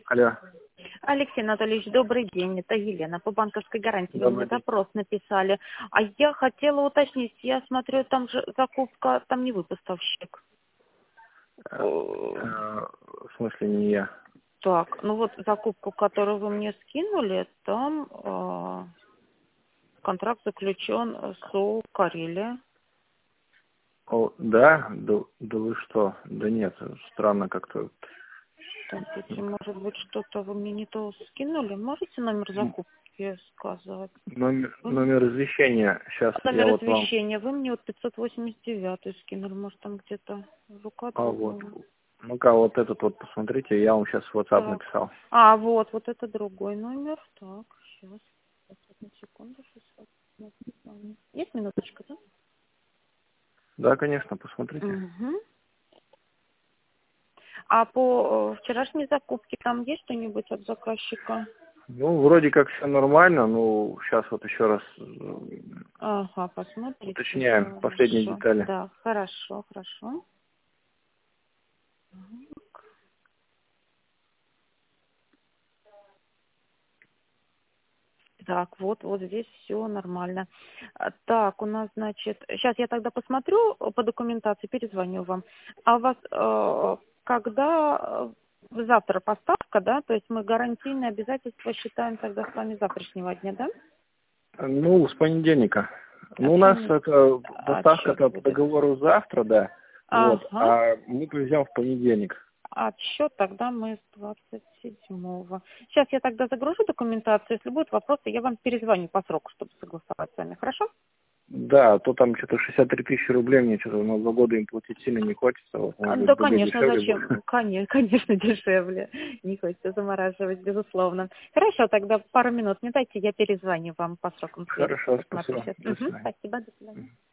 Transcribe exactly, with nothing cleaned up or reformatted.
Алло. Алексей Анатольевич, добрый день. Это Елена. По банковской гарантии вы мне Добрый день. запрос написали. А я хотела уточнить, я смотрю, там же закупка, там не вы поставщик. Э, э, В смысле не я? Так, ну вот закупку, которую вы мне скинули, там э, контракт заключен с ООО «Карелия». О, да? Да, да вы что? Да нет, странно как-то. Смотрите, может быть, что-то вы мне не то скинули? Можете номер закупки сказать? Номер, Вы- номер извещения. Сейчас я Номер вот вам. извещения. Вы мне вот пятьсот восемьдесят девять скинули, может, там где-то рука А вот. дрогнула. Ну-ка, вот этот вот посмотрите, я вам сейчас в WhatsApp Так. написал. А, вот, вот это другой номер. Так, сейчас. Одну секунду. шестьсот. Есть минуточка, да? Да, конечно, посмотрите. Угу. А по э, вчерашней закупке там есть что-нибудь от заказчика? Ну, вроде как все нормально, ну, сейчас вот еще раз э, Ага, посмотрите. уточняем последние Хорошо. детали. Да, хорошо, хорошо. Так, вот, вот здесь все нормально. А, Так, у нас, значит, сейчас я тогда посмотрю э, по документации, перезвоню вам. А у вас э, когда э, завтра поставка, да? То есть мы гарантийные обязательства считаем тогда с вами с завтрашнего дня, да? Ну, с понедельника. А Ну, у с нас понед- это Отчет доставка-то по будет. договору завтра, да. Вот. Ага. А мы привезем в понедельник. Отчет тогда мы с двадцать седьмого. Сейчас я тогда загружу документацию. Если будут вопросы, я вам перезвоню по сроку, чтобы согласовать с вами. Хорошо? Да, а то там что-то шестьдесят три тысячи рублей, мне что-то на два года им платить сильно не хочется. Вот, А, может быть, Да, были конечно, дешевле бы. зачем? Конечно, конечно, дешевле. Не хочется замораживать, безусловно. Хорошо, тогда пару минут не дайте, я перезвоню вам по срокам следующим. Хорошо, Посмотрю спасибо. сейчас. До Угу, свидания. спасибо, до свидания.